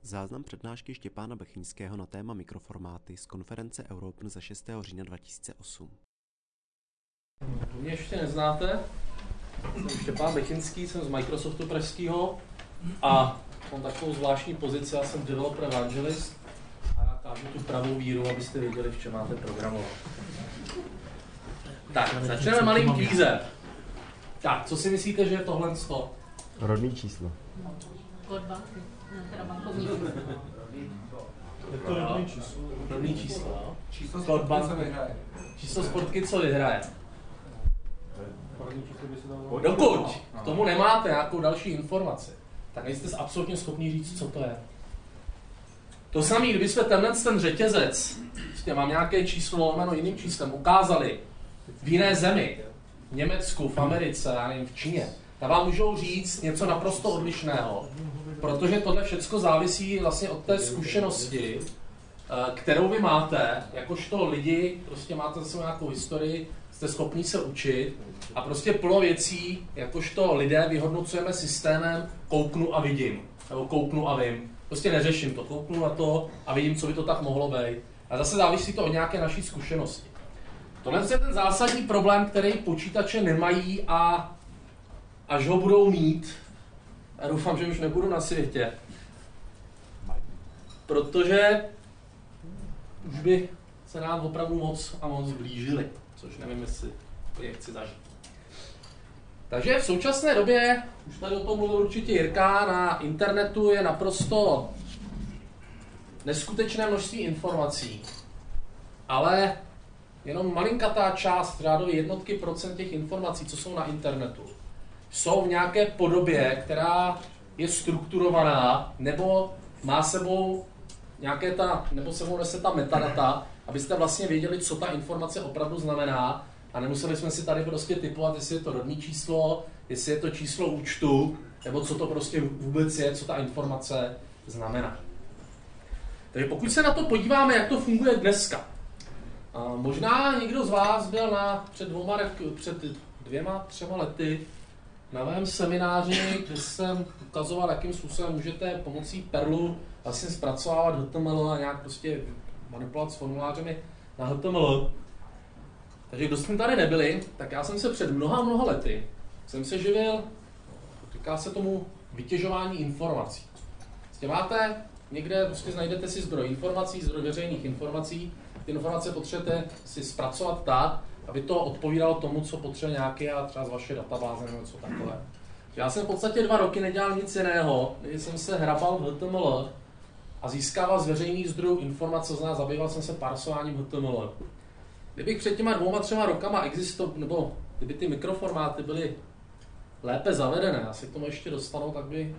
Záznam přednášky Štěpána Bechyňského na téma mikroformáty z konference Europen ze 6. října 2008. Mě ještě neznáte, jsem Štěpán Bechyňský, jsem z Microsoftu pražského a mám takovou zvláštní pozici, já jsem developer evangelist a já kážu tu pravou víru, abyste věděli, v čem máte programovat. Tak, začneme malým kvízem. Tak, co si myslíte, že je tohle 100? Rodný číslo. Kód banky, teda bankovní. Je to rodný číslo. Rodný číslo, jo? Číslo sportky, co vyhraje. Číslo sportky, co vyhraje. Dokud k tomu nemáte nějakou další informaci, tak nejste absolutně schopni říct, co to je. To samé, kdybychom ten řetězec, mám nějaké číslo, jméno jiným číslem, ukázali v jiné zemi, v Německu, v Americe, já nevím, v Číně, tak vám můžou říct něco naprosto odlišného, protože tohle všechno závisí vlastně od té zkušenosti, kterou vy máte, jakožto lidi, prostě máte zase nějakou historii, jste schopní se učit a prostě plno věcí, jakožto lidé vyhodnocujeme systémem kouknu a vidím, nebo kouknu a vím. Prostě neřeším to, kouknu na to a vidím, co by to tak mohlo být. A zase závisí to od nějaké naší zkušenosti. Tohle je ten zásadní problém, který počítače nemají a až ho budou mít, a doufám, že už nebudu na světě, protože už by se nám opravdu moc a moc blížili, což nevím, jestli je chci zažít. Takže v současné době, už tady o tom mluvil určitě Jirka, na internetu je naprosto neskutečné množství informací, ale jenom malinkatá část, řádově jednotky procent těch informací, co jsou na internetu, jsou v nějaké podobě, která je strukturovaná, nebo má sebou nějaké nebo sebou nese ta metadata, abyste vlastně věděli, co ta informace opravdu znamená a nemuseli jsme si tady prostě typovat, jestli je to rodné číslo, jestli je to číslo účtu, nebo co to prostě vůbec je, co ta informace znamená. Takže pokud se na to podíváme, jak to funguje dneska. Možná někdo z vás byl před dvěma, třema lety na mém semináři, kde jsem ukazoval, jakým způsobem můžete pomocí Perlu vlastně zpracovávat HTML a nějak prostě manipulovat s formulářemi na HTML. Takže kdo jsme tady nebyli, tak já jsem se před mnoha lety jsem se živil, říká se tomu vytěžování informací. Máte někde, prostě najdete si zdroj informací, zdroj veřejných informací, ty informace potřebujete si zpracovat tak, aby to odpovídalo tomu, co potřebuje nějaké a třeba z vaše databáze nebo něco takové. Já jsem v podstatě 2 roky nedělal nic jiného, když jsem se hrabal v HTML a získával z veřejných zdrojů informace, zabýval jsem se parsováním HTML. Kdybych před těma 2-3 rokama nebo kdyby ty mikroformáty byly lépe zavedené, já se k tomu ještě dostanu, tak by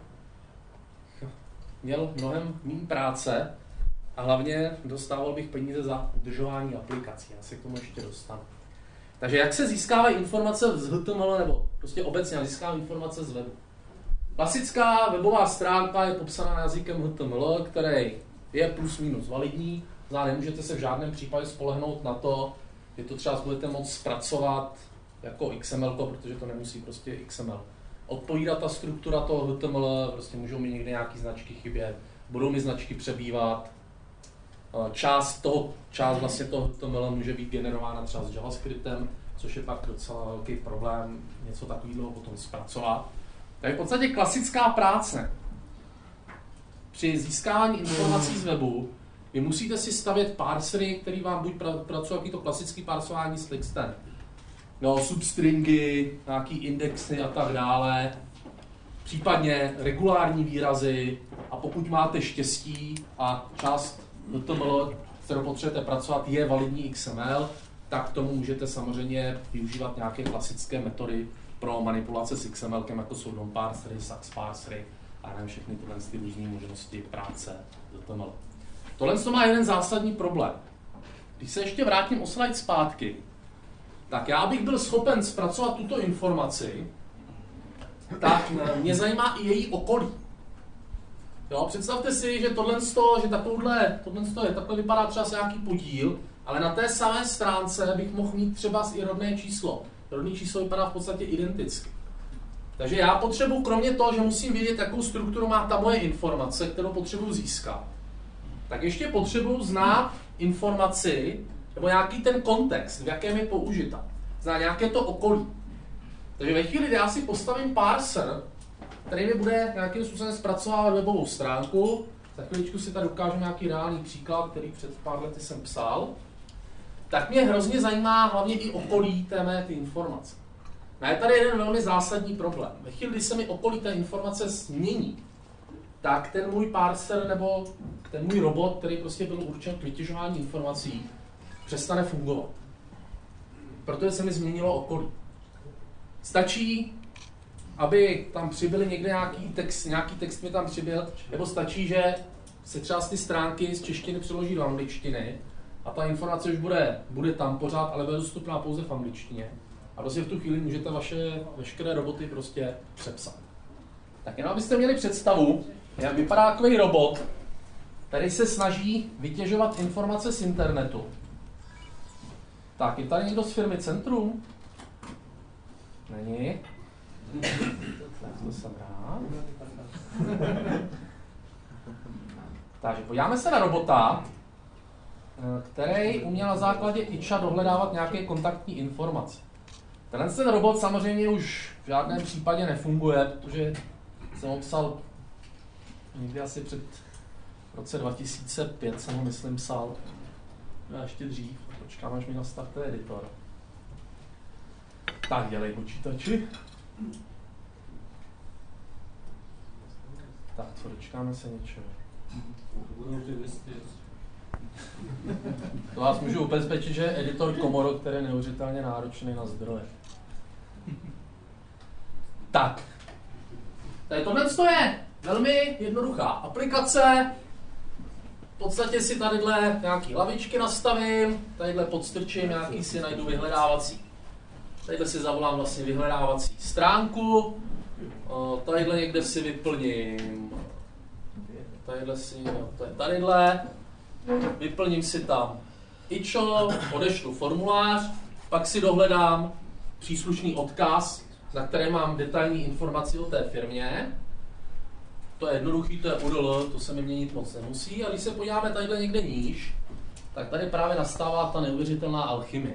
měl mnohem méně práce a hlavně dostával bych peníze za udržování aplikací. Já se k tomu ještě dostanu. Takže jak se získávají informace z HTML nebo prostě obecně získávají informace z webu? Klasická webová stránka je popsaná jazykem HTML, který je plus minus validní. Nemůžete se v žádném případě spolehnout na to, že to třeba budete moct zpracovat jako XML, protože to nemusí prostě XML. Odpovídá ta struktura toho HTML, prostě můžou mi někde nějaký značky chybět, budou mi značky přebývat. Část vlastně toho HTML může být generována třeba s JavaScriptem, což je pak docela velký problém něco takového potom zpracovat. Takže v podstatě klasická práce. Při získávání informací z webu vy musíte si stavět parsery, který vám buď pracují jaký to klasický parsování s textem, substringy, nějaký indexy a tak dále, případně regulární výrazy a pokud máte štěstí a část HTML, kterou potřebujete pracovat, je validní XML, tak k tomu můžete samozřejmě využívat nějaké klasické metody pro manipulace s XML, jako jsou DOM parsery, SAX parsery a nevím, všechny tyhle různé možnosti práce s HTML. Tohle má jeden zásadní problém. Když se ještě vrátím o slide zpátky, tak já bych byl schopen zpracovat tuto informaci, tak mě zajímá i její okolí. Jo, představte si, že takhle vypadá třeba nějaký podíl, ale na té samé stránce bych mohl mít třeba i rodné číslo. Rodné číslo vypadá v podstatě identicky. Takže já potřebuji, kromě toho, že musím vědět, jakou strukturu má ta moje informace, kterou potřebuji získat, tak ještě potřebuji znát informaci, nebo nějaký ten kontext, v jakém je použita. Znát nějaké to okolí. Takže ve chvíli, kdy já si postavím parser, který mi bude nějakým způsobem zpracovávat webovou stránku, za chviličku si tady ukážu nějaký reálný příklad, který před pár lety jsem psal, tak mě hrozně zajímá hlavně i okolí té mé informace. No je tady jeden velmi zásadní problém. Ve chvíli, kdy se mi okolí té informace změní, tak ten můj parser nebo ten můj robot, který prostě byl určen k vytěžování informací, přestane fungovat. Protože se mi změnilo okolí. Stačí, aby tam přibyly někde nějaký text mi tam přibyl, nebo stačí, že se třeba z ty stránky z češtiny přeloží do angličtiny a ta informace už bude tam pořád, ale bude dostupná pouze v angličtině. A prostě v tu chvíli můžete vaše veškeré roboty prostě přepsat. Tak jenom abyste měli představu, jak vypadá takový robot, který se snaží vytěžovat informace z internetu. Tak, je tady někdo z firmy Centrum? Není. Tak to jsem rád. Takže podíváme se na robota, který uměl na základě IČA dohledávat nějaké kontaktní informace. Ten robot samozřejmě už v žádném případě nefunguje, protože jsem ho psal někdy asi v roce 2005 jsem ho myslím psal. A ještě dřív, počkám, až mi nastavte editor. Tak, dělej počítači. Tak, co, dočkáme se něčeho. To vás můžu ubezpečit, že je editor Komoro, který je neuvěřitelně náročný na zdroje. Tak. Tady tohle je velmi jednoduchá aplikace. V podstatě si tadyhle nějaký lavičky nastavím, tadyhle podstrčím, nějaký si najdu vyhledávací. Tadyhle si zavolám vlastně vyhledávací stránku. Tadyhle někde si vyplním. Tadyhle si, to je tadyhle. Vyplním si tam IČO, odešlu formulář, pak si dohledám příslušný odkaz, na které mám detailní informaci o té firmě. To je jednoduchý, to je URL, to se mi měnit moc nemusí. A když se podíváme tadyhle někde níž, tak tady právě nastává ta neuvěřitelná alchymie.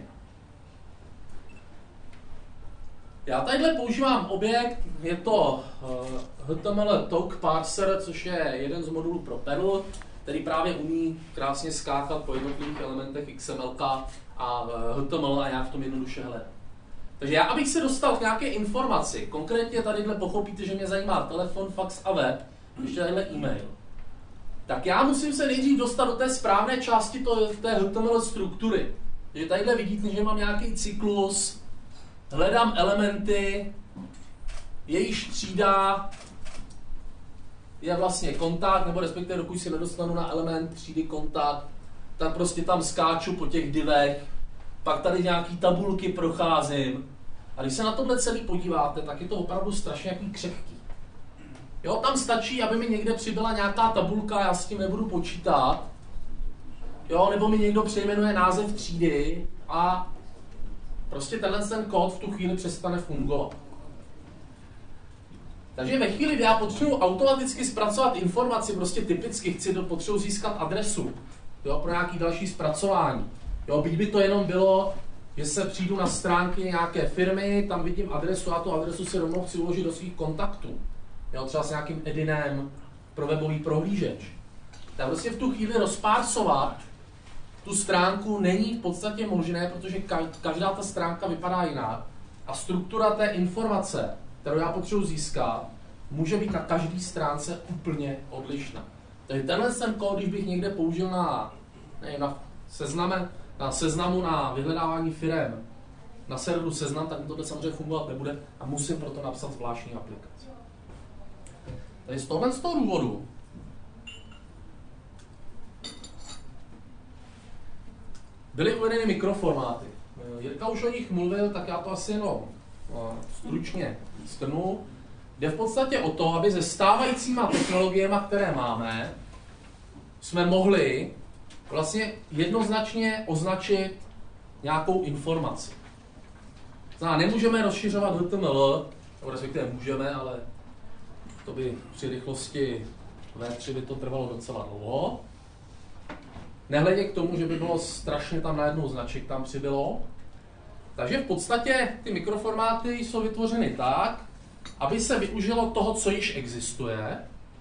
Já tadyhle používám objekt, je to HTML Talk Parser, což je jeden z modulů pro Perl, který právě umí krásně skákat po jednotlivých elementech XML a HTML a já v tom jednoduše hledám. Takže já, abych se dostal k nějaké informaci, konkrétně tadyhle pochopíte, že mě zajímá telefon, fax a web, ještě tadyhle e-mail, tak já musím se nejdřív dostat do té správné části té HTML struktury. Takže tadyhle vidíte, že mám nějaký cyklus, hledám elementy, jejíž třída je vlastně kontakt, nebo respektive dokud si nedostanu na element třídy kontakt, tak prostě tam skáču po těch divech, pak tady nějaký tabulky procházím. A když se na tohle celý podíváte, tak je to opravdu strašně jaký křehký. Jo, tam stačí, aby mi někde přibyla nějaká tabulka, já s tím nebudu počítat. Jo, nebo mi někdo přejmenuje název třídy a prostě ten kód v tu chvíli přestane fungovat. Takže ve chvíli, kdy já potřebuji automaticky zpracovat informaci, prostě typicky potřebuji získat adresu, jo, pro nějaký další zpracování. Jo, byť by to jenom bylo, že se přijdu na stránky nějaké firmy, tam vidím adresu a tu adresu si rovnou chci uložit do svých kontaktů. Jo, třeba s nějakým edinem pro webový prohlížeč. Tak prostě v tu chvíli rozpársovat tu stránku není v podstatě možné, protože každá ta stránka vypadá jinak a struktura té informace, kterou já potřebuji získat, může být na každé stránce úplně odlišná. Takže tenhle kód, když bych někde použil na seznamu na vyhledávání firem, na serveru Seznam, tak to samozřejmě fungovat nebude a musím proto napsat zvláštní aplikaci. Takže z toho důvodu byly uvedeny mikroformáty. Jirka už o nich mluvil, tak já to asi jenom stručně shrnu. Jde v podstatě o to, aby se stávajícíma technologiemi, které máme, jsme mohli vlastně jednoznačně označit nějakou informaci. Znamená, nemůžeme rozšiřovat HTML respektive můžeme, ale to by při rychlosti V3 by to trvalo docela dlouho. Nehledě k tomu, že by bylo strašně tam najednou značek tam přibylo. Takže v podstatě ty mikroformáty jsou vytvořeny tak, aby se využilo toho, co již existuje,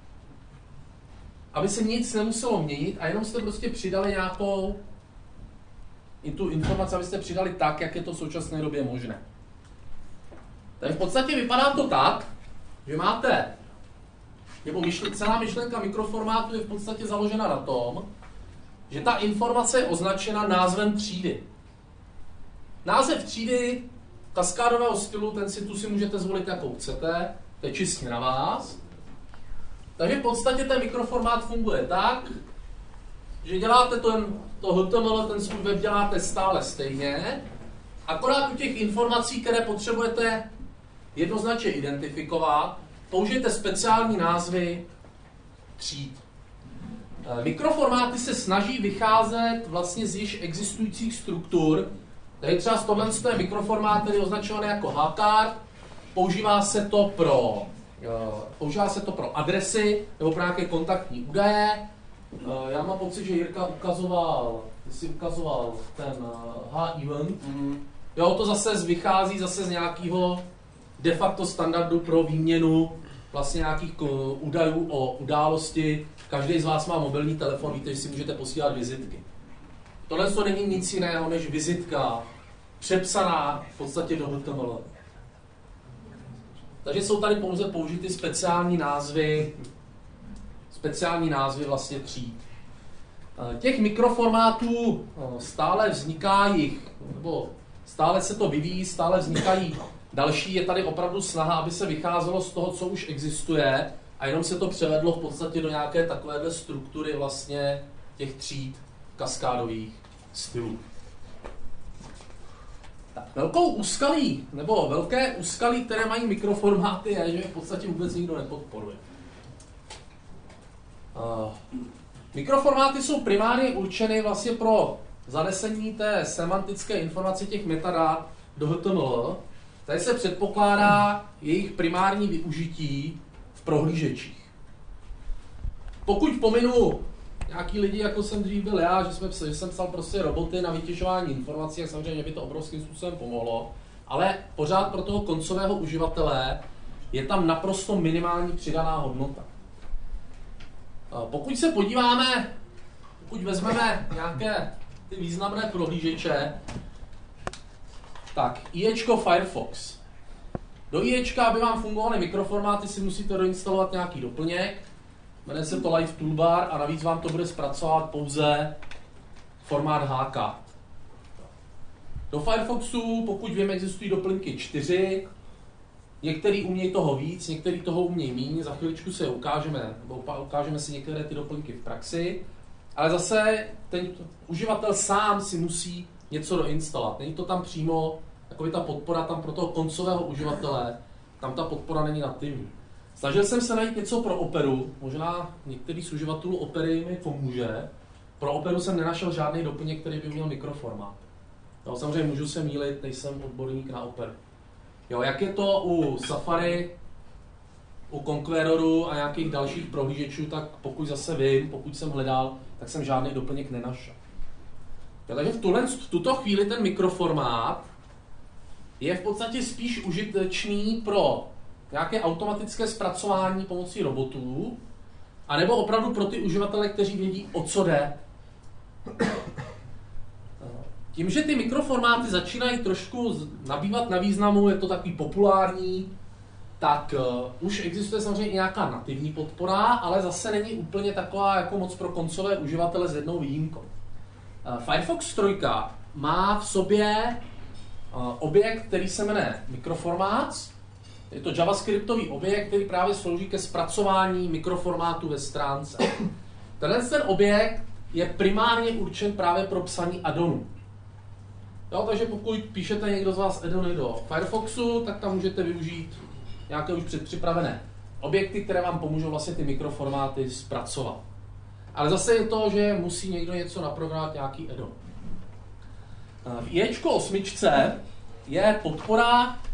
aby se nic nemuselo měnit a jenom jste prostě přidali nějakou i tu informaci, abyste přidali tak, jak je to v současné době možné. Takže v podstatě vypadá to tak, že máte, nebo celá myšlenka mikroformátu je v podstatě založena na tom, že ta informace je označena názvem třídy. Název třídy kaskádového stylu, ten si tu si můžete zvolit, jakou chcete, to je čistě na vás. Takže v podstatě ten mikroformát funguje tak, že děláte to HTML, ten svůj web děláte stále stejně, akorát u těch informací, které potřebujete jednoznačně identifikovat, použijete speciální názvy tříd. Mikroformáty se snaží vycházet vlastně z již existujících struktur. Tady třeba tohle je mikroformát, který je označovaný jako HCard, používá se to pro adresy nebo pro nějaké kontaktní údaje. Já mám pocit, že Jirka ukazoval ten H-event. Jo, to zase vychází z nějakého de facto standardu pro výměnu vlastně nějakých údajů o události. Každý z vás má mobilní telefon, víte, že si můžete posílat vizitky. Tohle to není nic jiného než vizitka, přepsaná v podstatě do HTML. Takže jsou tady pouze použity speciální názvy vlastně tříd. Těch mikroformátů stále stále se to vyvíjí, stále vznikají další. Je tady opravdu snaha, aby se vycházelo z toho, co už existuje a jenom se to převedlo v podstatě do nějaké takovéhle struktury vlastně těch tříd kaskádových stylů. Tak, velké úskalí, které mají mikroformáty, je, že v podstatě vůbec nikdo nepodporuje. Mikroformáty jsou primárně určeny vlastně pro zanesení té semantické informace těch metadát do HTML. Tady se předpokládá jejich primární využití v prohlížečích. Pokud pominu nějaký lidi, jako jsem dřív byl já, že jsem psal prostě roboty na vytěžování informací, tak samozřejmě by to obrovským způsobem pomohlo, ale pořád pro toho koncového uživatele je tam naprosto minimální přidaná hodnota. Pokud vezmeme nějaké ty významné prohlížeče, tak IEčko Firefox. Do IEčka, aby vám fungovaly mikroformáty, si musíte doinstalovat nějaký doplněk, jmenuje se to Live Toolbar a navíc vám to bude zpracovat pouze formát HCard. Do Firefoxu, pokud vím, existují doplňky 4, některý umějí toho víc, některý toho umějí méně, za chviličku se ukážeme si některé ty doplňky v praxi, ale zase ten uživatel sám si musí něco doinstalovat. Není to tam přímo, jako ta podpora tam pro toho koncového uživatele, tam ta podpora není nativní. Snažil jsem se najít něco pro Operu, možná některý z uživatelů Opery mi pomůže. Pro Operu jsem nenašel žádný doplněk, který by měl mikroformát. Jo, samozřejmě můžu se mýlit, nejsem odborník na Operu. Jo, jak je to u Safari, u Conqueroru a nějakých dalších prohlížečů, tak pokud zase vím, pokud jsem hledal, tak jsem žádný doplněk nenašel. Jo, takže v tuto chvíli ten mikroformát je v podstatě spíš užitečný pro nějaké automatické zpracování pomocí robotů, anebo opravdu pro ty uživatele, kteří vědí, o co jde. Tím, že ty mikroformáty začínají trošku nabývat na významu, je to takový populární, tak už existuje samozřejmě i nějaká nativní podpora, ale zase není úplně taková jako moc pro koncové uživatele s jednou výjimkou. Firefox 3 má v sobě objekt, který se jmenuje mikroformát. Je to javascriptový objekt, který právě slouží ke zpracování mikroformátu ve stránce. Ten objekt je primárně určen právě pro psaní addonů. Jo, takže pokud píšete někdo z vás addony do Firefoxu, tak tam můžete využít nějaké už předpřipravené objekty, které vám pomůžou vlastně ty mikroformáty zpracovat. Ale zase je to, že musí někdo něco naprogramovat, nějaký addon. V IEčko 8 je podpora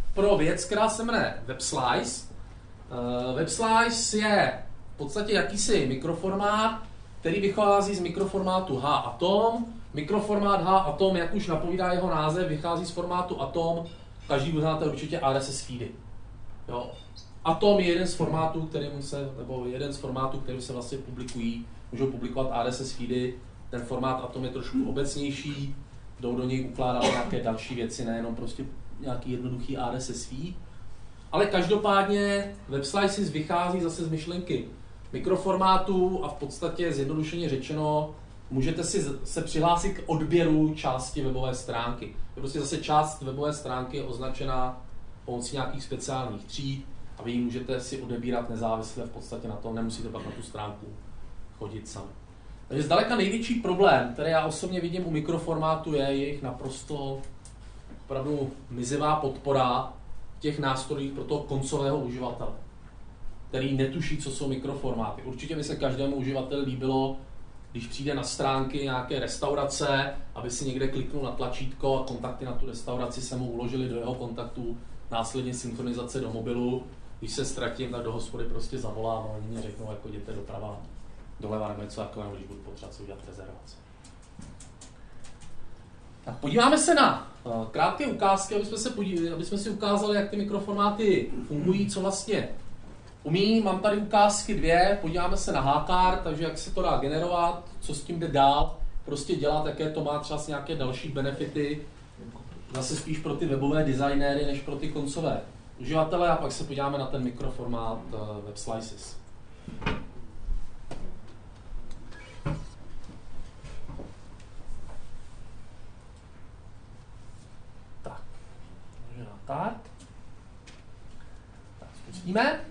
pro věc, která se jmenuje WebSlice. WebSlice je v podstatě jakýsi mikroformát, který vychází z mikroformátu HATOM. Mikroformát HATOM, jak už napovídá jeho název, vychází z formátu ATOM. Každý znáte určitě RSS feedy. Jo. ATOM je jeden z formátů, který se vlastně publikují. Můžou publikovat RSS feedy. Ten formát ATOM je trošku obecnější. Jdou do něj ukládat nějaké další věci, nejenom prostě nějaký jednoduchý RSS feed. Ale každopádně WebSlices vychází zase z myšlenky mikroformátu a v podstatě zjednodušeně řečeno můžete si se přihlásit k odběru části webové stránky. Prostě zase část webové stránky je označená pomocí nějakých speciálních tříd a vy ji můžete si odebírat nezávisle v podstatě na tom, nemusíte pak na tu stránku chodit sami. Takže zdaleka největší problém, který já osobně vidím u mikroformátu, je jejich naprosto opravdu mizivá podpora těch nástrojů pro toho koncového uživatele, který netuší, co jsou mikroformáty. Určitě by se každému uživateli líbilo, když přijde na stránky nějaké restaurace, aby si někde kliknul na tlačítko a kontakty na tu restauraci se mu uložili do jeho kontaktů, následně synchronizace do mobilu. Když se ztratím, tak do hospody prostě zavolám a oni mě řeknou, jako jděte doprava, doleva nebo něco takového, když budu potřebovat si udělat rezervaci. Tak podíváme se na krátké ukázky, aby jsme si ukázali, jak ty mikroformáty fungují, co vlastně umí. Mám tady ukázky dvě, podíváme se na HCard, takže jak se to dá generovat, co s tím jde dál, prostě dělat, jaké to má třeba nějaké další benefity, zase spíš pro ty webové designéry, než pro ty koncové uživatele, a pak se podíváme na ten mikroformát WebSlices. Tak, takže tak spustíme.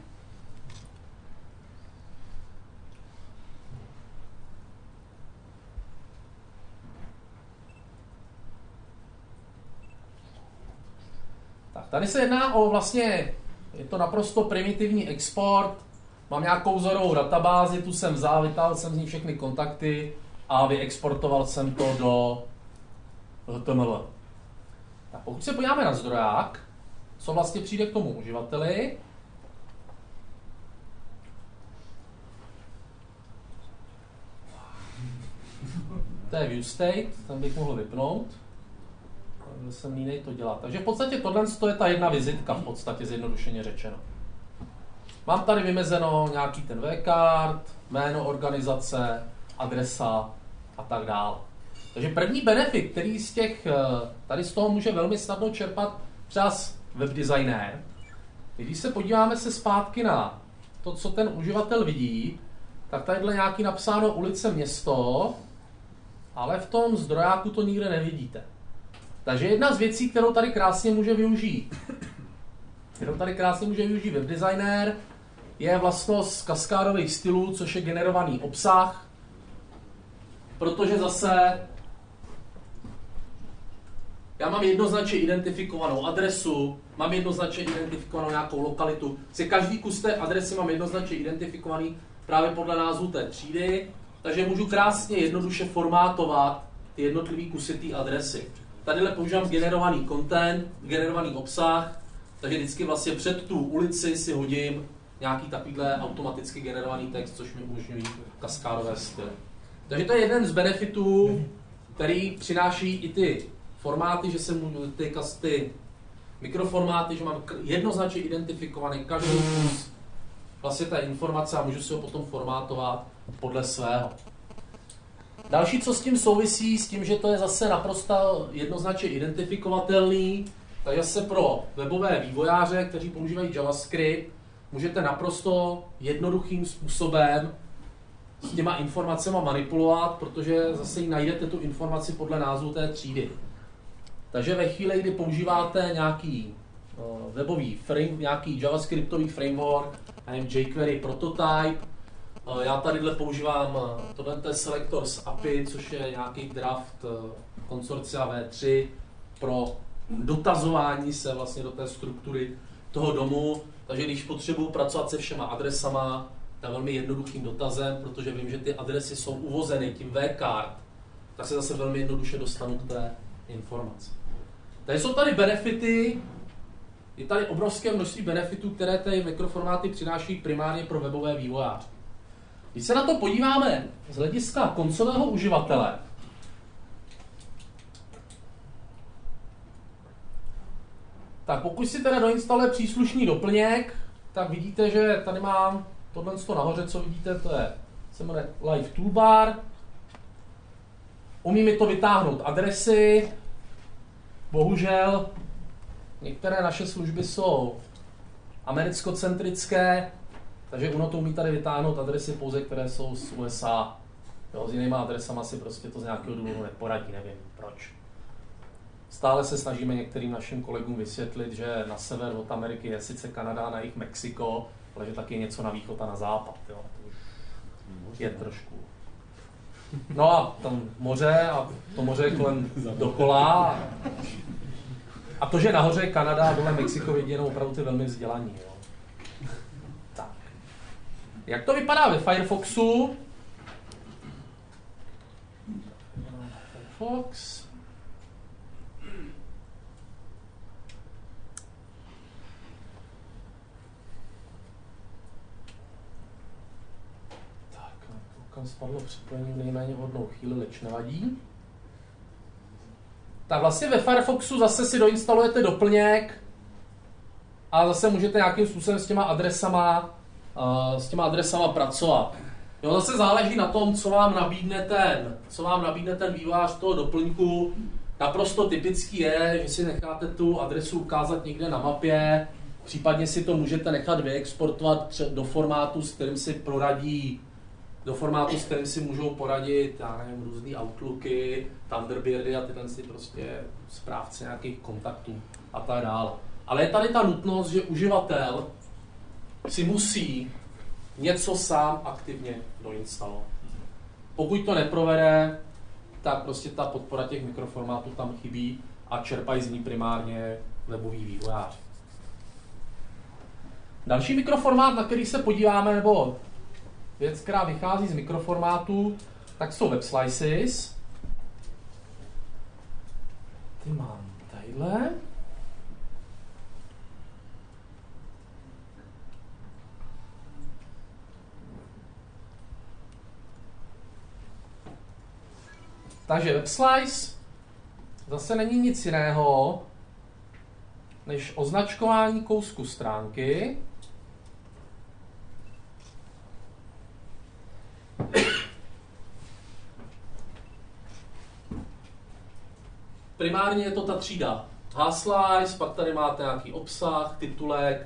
Tady se jedná o vlastně, je to naprosto primitivní export, mám nějakou vzorovou databázi, tu jsem vzal, vytáhl jsem z ní všechny kontakty a vyexportoval jsem to do HTML. Tak pokud se podíváme na zdroják, co vlastně přijde k tomu uživateli, to je view state, ten bych mohl vypnout. Jsem jiný to dělat. Takže v podstatě tohle je ta jedna vizitka, v podstatě zjednodušeně řečeno. Mám tady vymezeno nějaký ten vCard, jméno organizace, adresa a tak dále. Takže první benefit, který tady z toho může velmi snadno čerpat třeba webdesignér, když se podíváme se zpátky na to, co ten uživatel vidí, tak tadyhle nějaký napsáno ulice, město, ale v tom zdrojáku to nikde nevidíte. Takže jedna z věcí, kterou tady krásně může využít webdesignér, je vlastnost kaskádových stylů, což je generovaný obsah, protože zase já mám jednoznačně identifikovanou adresu, mám jednoznačně identifikovanou nějakou lokalitu. Každý kus té adresy mám jednoznačně identifikovaný právě podle názvu té třídy, takže můžu krásně jednoduše formátovat ty jednotlivý kusy té adresy. Tadyhle používám generovaný content, generovaný obsah, takže vždycky vlastně před tu ulici si hodím nějaký takovýhle automaticky generovaný text, což mi umožňují kaskádové styly. Takže to je jeden z benefitů, který přináší i ty formáty, že se můžu ty mikroformáty, že mám jednoznačně identifikovaný každý kus vlastně té informace a můžu si ho potom formátovat podle svého. Další, co s tím souvisí, s tím, že to je zase naprosto jednoznačně identifikovatelný, takže se pro webové vývojáře, kteří používají JavaScript, můžete naprosto jednoduchým způsobem s těma informacemi manipulovat, protože zase najdete tu informaci podle názvu té třídy. Takže ve chvíli, kdy používáte nějaký webový nějaký JavaScriptový framework, jQuery Prototype, já tadyhle používám tohle Selectors API, což je nějaký draft konsorcia V3 pro dotazování se vlastně do té struktury toho domu. Takže když potřebuji pracovat se všema adresama, tak velmi jednoduchým dotazem, protože vím, že ty adresy jsou uvozeny tím vCard, tak se zase velmi jednoduše dostanu k té informaci. Takže jsou tady benefity, je tady obrovské množství benefitů, které ty mikroformáty přináší primárně pro webové vývojáře. Když se na to podíváme z hlediska koncového uživatele, tak pokud si teda doinstaluje příslušný doplněk, tak vidíte, že tady mám tohle nahoře, co vidíte, to je, se jmenuje Live Toolbar. Umí mi to vytáhnout adresy. Bohužel některé naše služby jsou americkocentrické, takže ono to umí tady vytáhnout adresy pouze, které jsou z USA. Jo, s jinýma adresama si prostě to z nějakého důvodu neporadí, nevím proč. Stále se snažíme některým našim kolegům vysvětlit, že na sever od Ameriky je sice Kanada a na jih Mexiko, ale že taky je něco na východ a na západ. Jo. To už je trošku. No a tam moře a to moře je kolem dokola. A to, že nahoře je Kanada a dole Mexiko, vidí jenom opravdu ty velmi vzdělaní. Jo. Tak. Jak to vypadá ve Firefoxu? Firefox. Kam spadlo připojení v nejméně vhodnou chvíli, leč nevadí. Tak vlastně ve Firefoxu zase si doinstalujete doplněk a zase můžete nějakým způsobem s těma adresama pracovat. Jo, zase záleží na tom, co vám nabídne ten vývojář toho doplňku. Naprosto typický je, že si necháte tu adresu ukázat někde na mapě, případně si to můžete nechat vyexportovat do formátu, s kterým si můžou poradit, já nevím, různý Outlooky, Thunderbirdy a tyhle si prostě správce nějakých kontaktů a tak dále. Ale je tady ta nutnost, že uživatel si musí něco sám aktivně doinstalovat. Pokud to neprovede, tak prostě ta podpora těch mikroformátů tam chybí a čerpají z ní primárně weboví vývojáři. Další mikroformát, na který se podíváme, nebo věc, která vychází z mikroformátu, tak jsou web slices. Ty mám tadyhle. Takže web slice zase není nic jiného, než označkování kousku stránky. Primárně je to ta třída H-slice, pak tady máte nějaký obsah, titulek.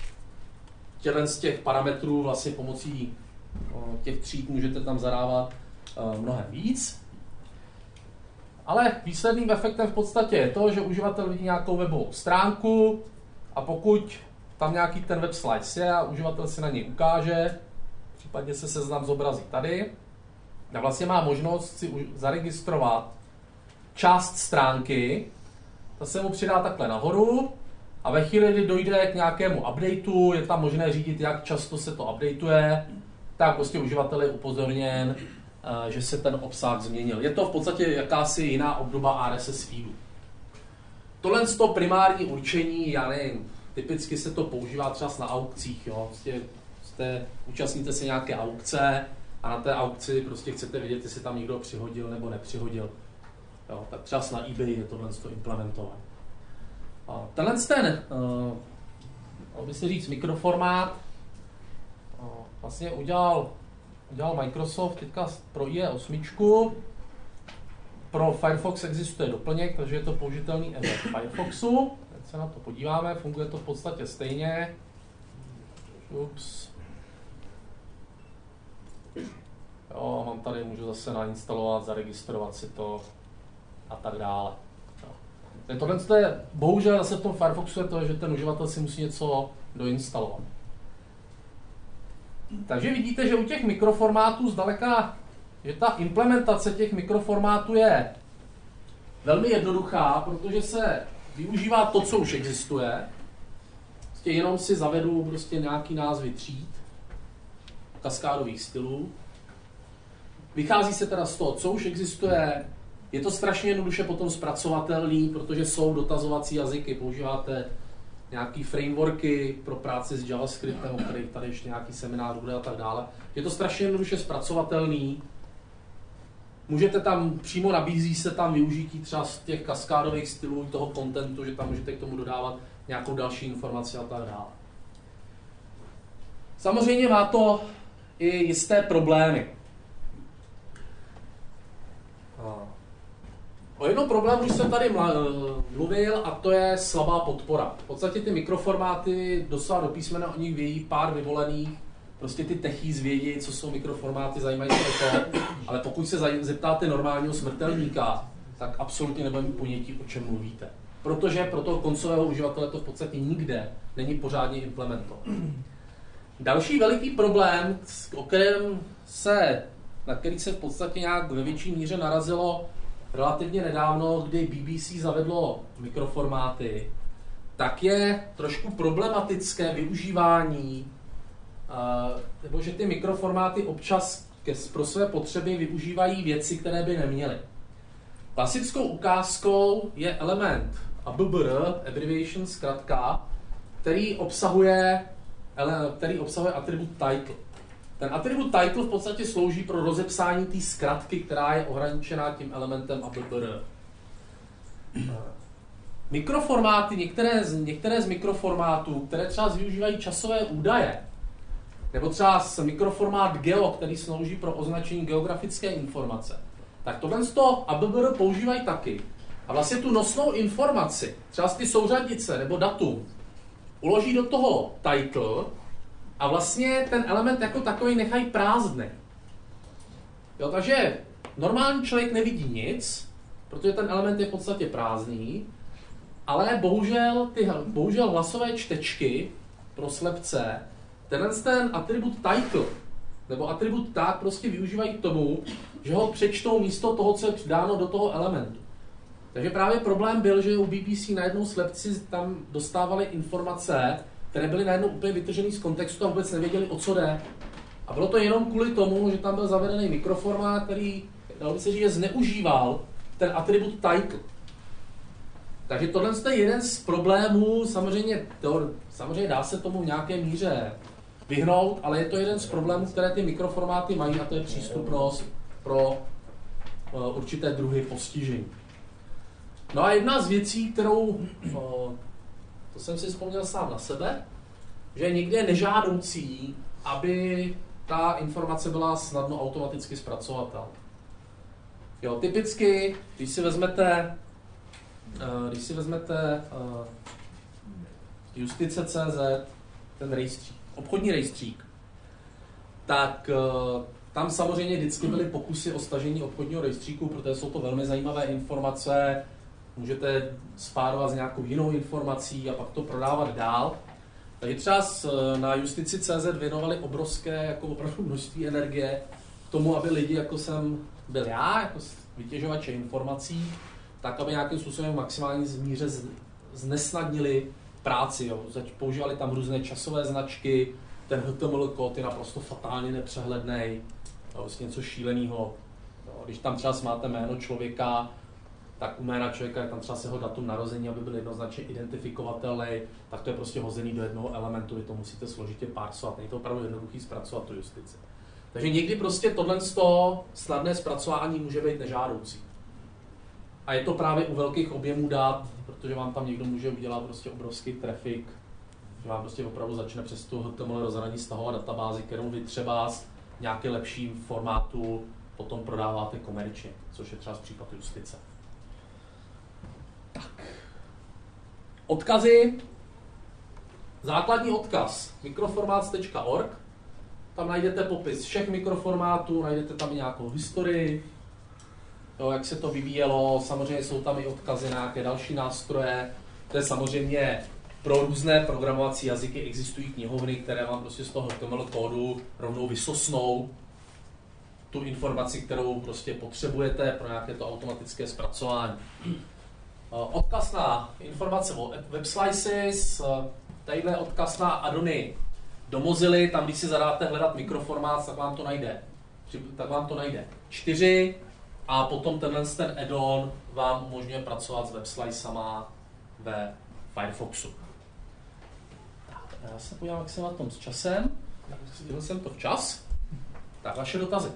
Z těch parametrů vlastně pomocí těch tříd můžete tam zadávat mnohem víc. Ale výsledným efektem v podstatě je to, že uživatel vidí nějakou webovou stránku a pokud tam nějaký ten web slice je a uživatel si na něj ukáže, případně se seznam zobrazí tady, tak vlastně má možnost si zaregistrovat část stránky, ta se mu přidá takhle nahoru a ve chvíli, kdy dojde k nějakému updateu, je tam možné řídit, jak často se to updateuje, tak prostě uživatel je upozorněn, že se ten obsah změnil. Je to v podstatě jakási jiná obdoba RSS feedu. Tohle z toho primární určení, já nevím, typicky se to používá třeba na aukcích. Jo? Účastníte se nějaké aukce a na té aukci prostě chcete vědět, jestli tam někdo přihodil nebo nepřihodil. Jo? Tak třeba na eBay je tohle implementované. Tenhle by se říct, mikroformát vlastně udělal Microsoft teďka pro IE8. Pro Firefox existuje doplněk, takže je to použitelný i ve Firefoxu. Teď se na to podíváme, funguje to v podstatě stejně. Ups. Jo, mám tady, můžu zase nainstalovat, zaregistrovat si to a tak dále. Tohle je, bohužel zase v tom Firefoxu je to, že ten uživatel si musí něco doinstalovat. Takže vidíte, že u těch mikroformátů zdaleka, že ta implementace těch mikroformátů je velmi jednoduchá, protože se využívá to, co už existuje. Prostě jenom si zavedu prostě nějaký názvy tříd, kaskádových stylů. Vychází se teda z toho, co už existuje. Je to strašně jednoduše potom zpracovatelný, protože jsou dotazovací jazyky. Používáte nějaký frameworky pro práci s JavaScriptem, o kterých tady ještě nějaký seminář bude a tak dále. Je to strašně jednoduše zpracovatelný. Můžete tam, přímo nabízí se tam využití třeba z těch kaskádových stylů toho kontentu, že tam můžete k tomu dodávat nějakou další informaci a tak dále. Samozřejmě má to i jisté problémy. O jednom problému už jsem tady mluvil a to je slabá podpora. V podstatě ty mikroformáty doslova do písmena o nich vědí pár vyvolených. Prostě ty techíz vědí, co jsou mikroformáty, zajímají se o to, ale pokud se zeptáte normálního smrtelníka, tak absolutně nebude mít ponětí, o čem mluvíte. Protože pro toho koncového uživatele to v podstatě nikde není pořádně implementované. Další veliký problém, na který se v podstatě nějak ve větší míře narazilo relativně nedávno, kdy BBC zavedlo mikroformáty, tak je trošku problematické využívání, nebo že ty mikroformáty občas pro své potřeby využívají věci, které by neměly. Klasickou ukázkou je element ABBR, abbreviation zkratka, který obsahuje atribut title. Ten atribut title v podstatě slouží pro rozepsání té zkratky, která je ohraničená tím elementem ABBR. Mikroformáty, některé z mikroformátů, které třeba využívají časové údaje, nebo třeba mikroformát geo, který slouží pro označení geografické informace, tak tohle z toho ABBR používají taky. A vlastně tu nosnou informaci, třeba z ty souřadnice nebo datum, uloží do toho title a vlastně ten element jako takový nechají prázdný. Jo, takže normální člověk nevidí nic, protože ten element je v podstatě prázdný, ale bohužel hlasové čtečky pro slepce ten atribut title nebo atribut tag prostě využívají k tomu, že ho přečtou místo toho, co je přidáno do toho elementu. Takže právě problém byl, že u BBC najednou slepci tam dostávali informace, které byly najednou úplně vytržený z kontextu a vůbec nevěděli, o co jde. A bylo to jenom kvůli tomu, že tam byl zavedený mikroformát, který, dalo by se říct, zneužíval ten atribut title. Takže tohle je jeden z problémů, samozřejmě dá se tomu v nějaké míře vyhnout, ale je to jeden z problémů, které ty mikroformáty mají, a to je přístupnost pro určité druhy postižení. No a jedna z věcí, kterou, to jsem si vzpomněl sám na sebe, že někde je nežádoucí, aby ta informace byla snadno automaticky zpracovatelná. Jo, typicky, když si vezmete Justice.cz, ten rejstřík, obchodní rejstřík, tak tam samozřejmě vždycky byly pokusy o stažení obchodního rejstříku, protože jsou to velmi zajímavé informace, můžete spárovat s nějakou jinou informací a pak to prodávat dál. Takže třeba na Justici.cz věnovali obrovské jako opravdu množství energie k tomu, aby lidi, jako jsem byl já, jako vytěžovače informací, tak aby nějakým způsobem v maximální míře znesnadnili práci. Jo. Používali tam různé časové značky, ten HTML kód je naprosto fatálně nepřehlednej, vlastně něco šíleného. Když tam třeba máte jméno člověka, tak u jména člověka je tam třeba jeho datum narození, aby byl jednoznačně identifikovatelný, tak to je prostě hozený do jednoho elementu, vy to musíte složitě parsovat, není to opravdu jednoduchý zpracovat tu justici. Takže někdy prostě tohle snadné zpracování může být nežádoucí. A je to právě u velkých objemů dat, protože vám tam někdo může udělat prostě obrovský trafik, že vám prostě opravdu začne přes tu HTML rozhraní stahovat databázi, kterou vy třeba v nějaké lepším formátu potom prodáváte komerčně, což je třeba z případu justice. Tak. Odkazy. Základní odkaz microformats.org. Tam najdete popis všech mikroformátů, najdete tam i nějakou historii, jo, jak se to vyvíjelo, samozřejmě jsou tam i odkazy na nějaké další nástroje. To je samozřejmě pro různé programovací jazyky existují knihovny, které vám prostě z toho HTML kódu rovnou vysosnou tu informaci, kterou prostě potřebujete pro nějaké to automatické zpracování. Odkaz na informace o web slices, tadyhle odkaz na addony do Mozily, tam když si zadáte hledat mikroformát, tak vám to najde 4 a potom ten addon vám umožňuje pracovat s web slicama ve Firefoxu. Já se podívám, jak jsem na tom s časem. Stihl jsem to včas. Tak vaše dotazy.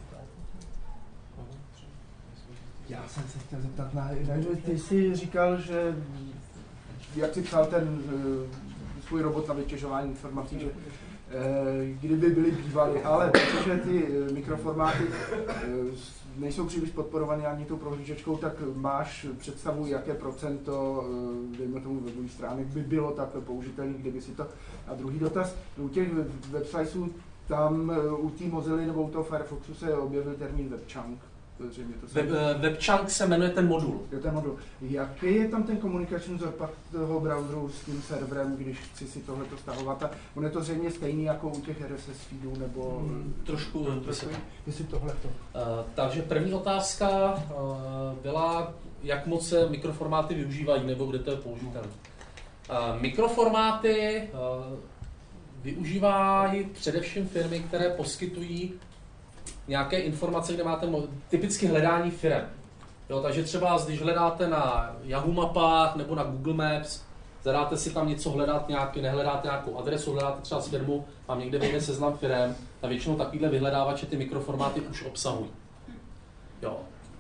Já jsem se chtěl zeptat na jednu, ty jsi říkal, že jak jsi psal ten svůj robot na vytěžování informací, že kdyby byly bývaly, ale protože ty mikroformáty nejsou příliš podporované ani tou prohlížečkou, tak máš představu, jaké procento, dejme tomu webových stránek, by bylo takhle použitelné, kdyby si to... A druhý dotaz, u těch websitesů, tam u té Mozilla nebo u toho Firefoxu se objevil termín webchunk. Webchunk se jmenuje ten modul. Je ten modul. Jaký je tam ten komunikační vzor pak toho browseru s tím serverem, když chci si tohleto stahovat? A on je to zřejmě stejný jako u těch RSS feedů, nebo... Trošku jestli tohleto. Takže první otázka byla, jak moc se mikroformáty využívají, nebo kde to je použitelné. Mikroformáty využívají především firmy, které poskytují nějaké informace, kde máte typicky hledání firem. Jo, takže třeba, když hledáte na Yahoo mapách nebo na Google Maps, zadáte si tam něco hledat, nehledáte nějakou adresu, hledáte třeba firmu, tam někde vyjde seznam firem, a většinou takovýhle vyhledávače ty mikroformáty už obsahují. Jo.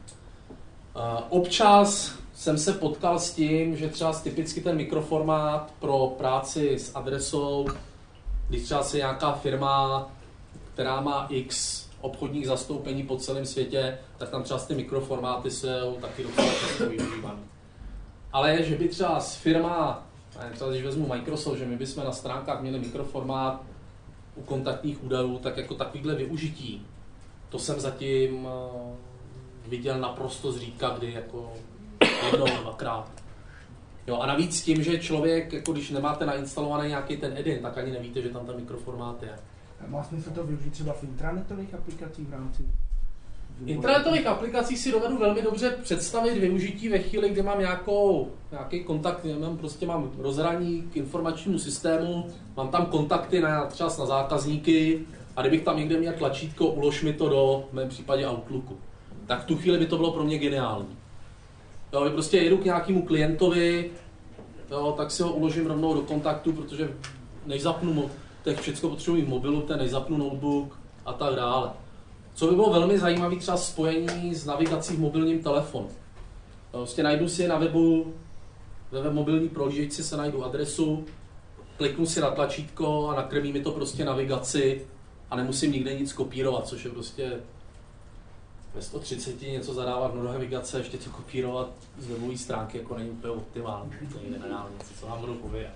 Občas jsem se potkal s tím, že třeba typicky ten mikroformát pro práci s adresou, když třeba se nějaká firma, která má X obchodních zastoupení po celém světě, tak tam třeba ty mikroformáty jsou taky docela často využívané. Ale že by třeba firma, třeba když vezmu Microsoft, že my bychom na stránkách měli mikroformát u kontaktních údajů, tak jako takovýhle využití, to jsem zatím viděl naprosto zřídka, kdy jako jednou, dvakrát. Jo, a navíc tím, že člověk, jako když nemáte nainstalovaný nějaký ten edit, tak ani nevíte, že tam ten mikroformát je. Má smysl to využít třeba v intranetových aplikacích v rámci? Intranetových aplikací si dovedu velmi dobře představit využití ve chvíli, kdy mám nějaký kontakt, mám rozhraní k informačnímu systému, mám tam kontakty třeba na zákazníky a kdybych tam někde měl tlačítko, ulož mi to do, v mém případě Outlooku, tak v tu chvíli by to bylo pro mě geniální. Jo, prostě jedu k nějakému klientovi, jo, tak si ho uložím rovnou do kontaktu, protože než zapnu tak všechno potřebuji v mobilu, než zapnu notebook a tak dále. Co by bylo velmi zajímavé třeba spojení s navigací v mobilním telefonu. Prostě najdu si na webu, ve mobilní prohlížečci se najdu adresu, kliknu si na tlačítko a nakrmí mi to prostě navigaci a nemusím nikde nic kopírovat, což je prostě ve 130 něco zadávat do navigace, ještě co kopírovat z webové stránky, jako není úplně optimální, to někde nedá něco, co vám budu povědět.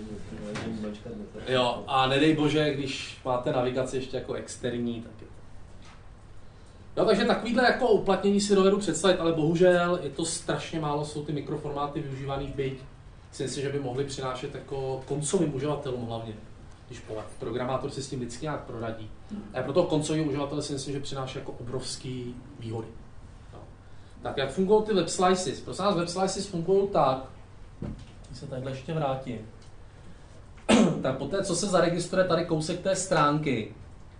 Jo, a nedej bože, když máte navigaci ještě jako externí, tak je to. Jo, takže takovýhle jako uplatnění si dovedu představit, ale bohužel je to strašně málo, jsou ty mikroformáty využívaný, byť myslím si, že by mohli přinášet jako koncovým uživatelům hlavně, když programátor si s tím vždycky nějak proradí. A pro toho koncového uživatele si myslím, že přináší jako obrovský výhody. Jo. Tak jak fungují ty web slices? Prosím vás, web slices fungují tak, když se tadyhle ještě vrátím, tak poté, co se zaregistruje tady kousek té stránky,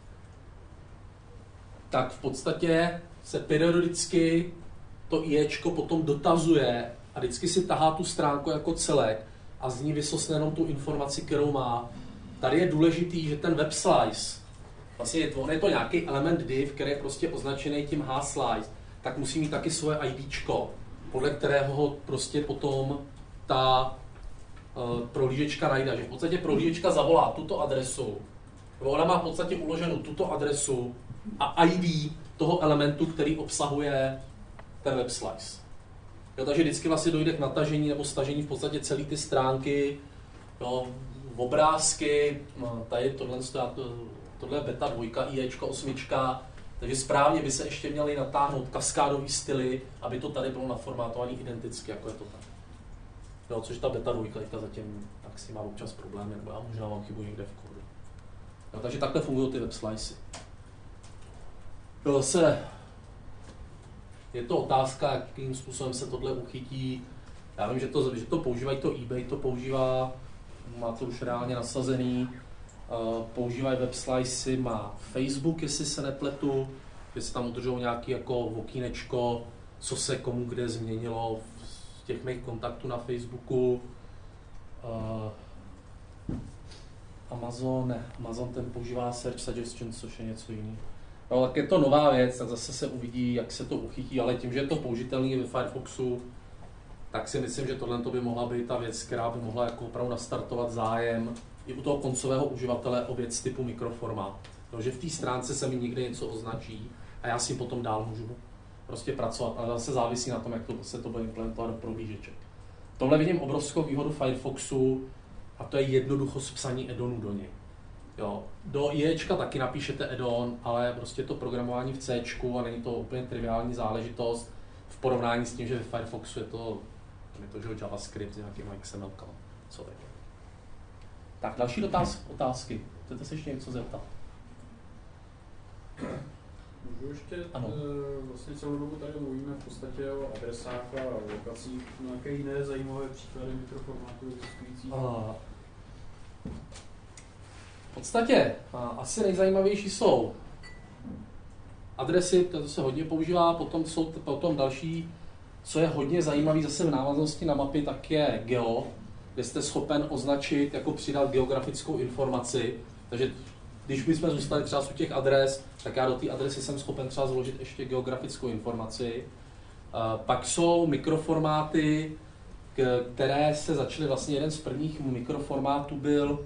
tak v podstatě se periodicky to IEčko potom dotazuje a vždycky si tahá tu stránku jako celek a z ní vysosne jenom tu informaci, kterou má. Tady je důležitý, že ten web slice, vlastně je to nějaký element div, který je prostě označený tím h-slice, tak musí mít taky svoje IDčko, podle kterého ho prostě potom ta prohlížečka najde. Že v podstatě prohlížečka zavolá tuto adresu, nebo ona má v podstatě uloženou tuto adresu a ID toho elementu, který obsahuje ten web slice. Jo, takže vždycky vlastně dojde k natažení nebo stažení v podstatě celé ty stránky, jo, obrázky, tady tohle je beta 2, IEčko 8, takže správně by se ještě měly natáhnout kaskádový styly, aby to tady bylo naformátované identicky, jako je to tak. Jo, což ta beta 2 zatím tak si má občas problémy, nebo já možná mám chybu někde v kódu. Jo, takže takhle fungují ty web slicy. Je to otázka, jakým způsobem se tohle uchytí. Já vím, že to používají, to eBay to používá, má to už reálně nasazený. Používají web slicy, má Facebook, jestli se nepletu, že se tam udržou nějaký jako okýnečko, co se komu kde změnilo v těch mých kontaktů na Facebooku. Amazon ten používá Search Suggestions, což je něco jiného. No, tak je to nová věc, tak zase se uvidí, jak se to uchytí, ale tím, že je to použitelný ve Firefoxu, tak si myslím, že tohle by mohla být ta věc, která by mohla jako opravdu nastartovat zájem i u toho koncového uživatele o věc typu mikroformát. Že v té stránce se mi někde něco označí a já si potom dál můžu prostě pracovat, ale zase závisí na tom, jak se to bude implementovat do prohlížeče. Tohle vidím obrovskou výhodu Firefoxu a to je jednoduchost psaní addonu do něj. Jo. Do IEčka taky napíšete addon, ale prostě to programování v Cčku a není to úplně triviální záležitost v porovnání s tím, že ve Firefoxu je to že JavaScript s nějakýma XML-kama. Co tak? Tak, další otázky. Chcete se ještě něco zeptat? Můžu ještě, vlastně celou dobu tady mluvíme v podstatě o adresách a lokacích, nějaké jiné zajímavé příklady mikroformátů existujících? V podstatě asi nejzajímavější jsou adresy, to se hodně používá, potom další, co je hodně zajímavý zase v návaznosti na mapy, tak je geo, kde jste schopen označit, jako přidat geografickou informaci, takže když bychom zůstali třeba u těch adres, tak já do té adresy jsem schopen třeba zložit ještě geografickou informaci. Pak jsou mikroformáty, které se začaly, vlastně jeden z prvních mikroformátů byl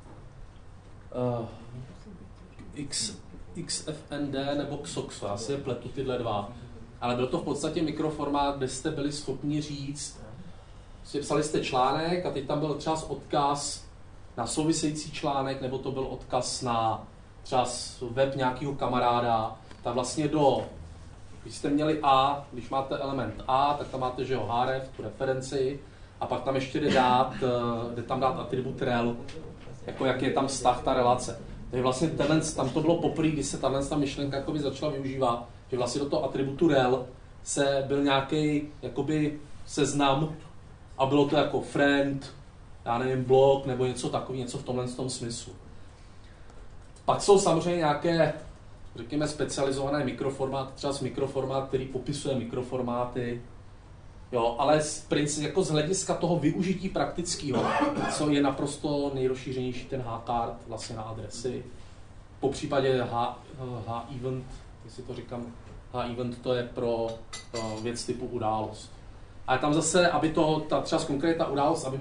XFND nebo XOXO, já si je pletu tyhle dva. Ale byl to v podstatě mikroformát, kde jste byli schopni říct, psali jste článek a teď tam byl třeba odkaz na související článek, nebo to byl odkaz na třeba web nějakého kamaráda. Tam vlastně když jste měli A, když máte element A, tak tam máte, že jo, href, tu referenci, a pak tam ještě jde tam dát atribut rel, jako jak je tam vztah, ta relace. Takže vlastně tam to bylo poprvé, když se ta myšlenka jakoby začala využívat, že vlastně do toho atributu rel byl nějaký jakoby seznam a bylo to jako friend, já nevím, blog nebo něco takového, něco v tomhle smyslu. Pak jsou samozřejmě nějaké, řekněme, specializované mikroformáty, třeba mikroformát, který popisuje mikroformáty, jo, ale jako z hlediska toho využití praktického, co je naprosto nejrozšířenější ten H-card vlastně na adresy. Po případě H-event, jestli to říkám, H-event to je pro věc typu událost. Ale tam zase, aby třeba konkrétní událost, aby